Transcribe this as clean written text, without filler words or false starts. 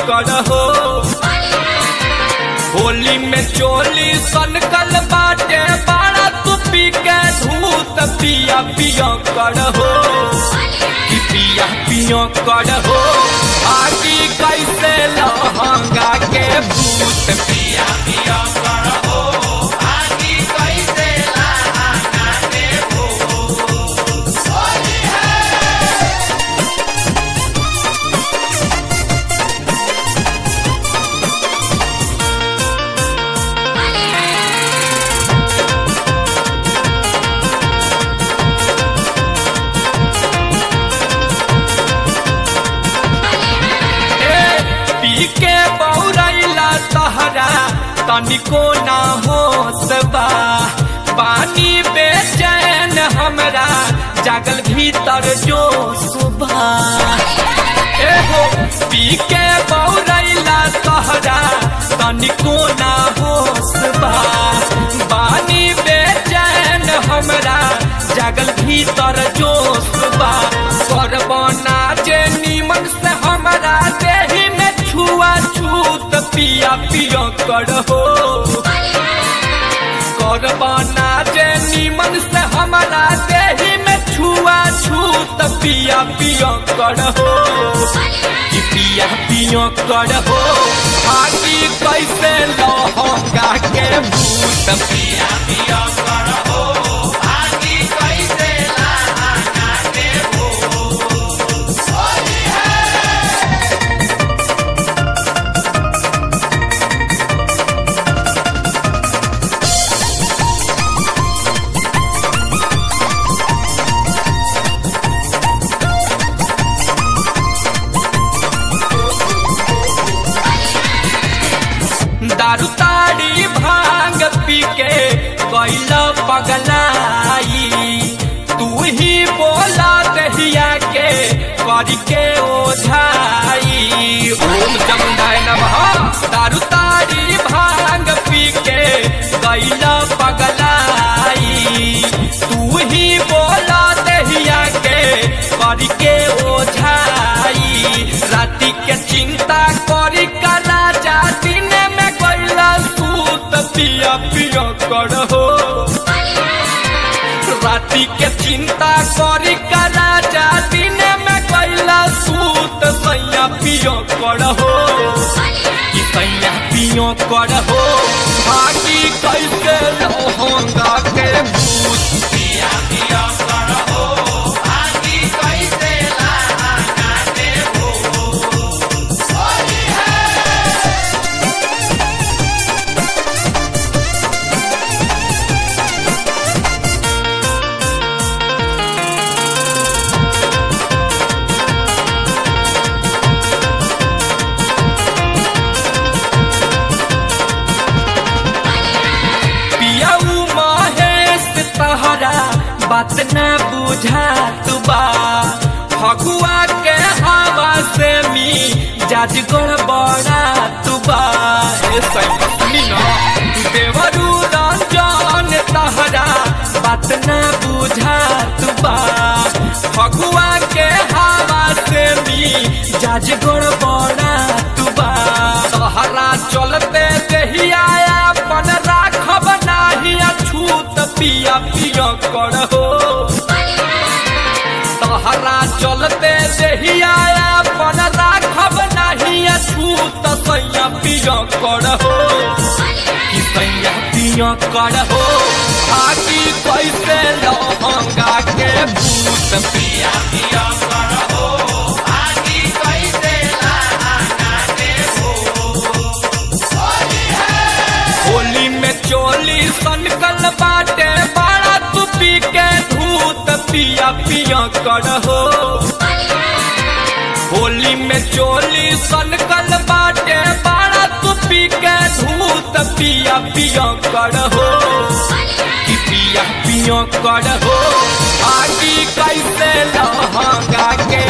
कर हो। होली में चोली सनकल बाटे बड़ा तू पी के धूत पिया पिया कर हो कि पिया पिया कर हो। आगे कैसे लहंगा के भूत पिया पिया कर हो। आगे कैसे लहंगा के भूत। होली है के बौरैला तहरा तनिको ना होशबा। पानी बेचैन हमरा जागल भीतर जो सुबह। एहो पी के बौरैला तहरा तनिको ना होशबा। पानी बेचैन हमरा जागल भीतर जो सुबह। करबना जे नीमन से हमरा देही में छुआ छूत पिया पिया कर हो। करबना जे नीमन से हमारा देही में छुआ छूत पिया पिया कर हो कि पिया पिया कर हो। आगे कैसे लहंगा के भूत पिया पिया कर हो। आगे कैसे लहंगा के भूत। होली है दारू ताड़ी भांग पी के कैला पगलाई। तू ही बोला दहिया के कर के ओझाई। ओम जमुनाय नमः। दारू ताड़ी भांग पी के कैला पगलाई। तू ही बोला दहिया के कर के ओझाई। राति के चिंता करी कला जाती पिया पिया कर हो। राति के चिंता करी कला जा दिन में कैला सूत सैया पिया कर हो कि सैया पिया कर हो। आगे कैसे लहंगा के भूत पिया पिया कर हो। आगे कैसे लहंगा के भूत। होली है बात न बुझा तुबा। फगुआ के हवा से मी जाज गड़बड़ा तुबा। देवरू रंजन तहरा बात न बुझा तुबा। फगुआ के हवा से मी जाज गड़बड़ा तुबा। तहरा चलते दहिया अपन राखब नाही अछूत पिया पिया कर हो। तहरा चलते दहिया अपन राखब नाही अछूत सैया पिया कर हो कि सैया पिया कर हो। आगे कैसे लहंगा के भूत पिया पिया कर हो। आगे कैसे लहंगा के भूत। होली है होली में चोली सनकल बाटे बड़ा तू पी के धूत पिया पिया कर हो। होली में चोली सनकल बाटे बड़ा तू पी के धूत पिया पिया कर हो कि पिया पिया कर हो। आगे कैसे लहंगा के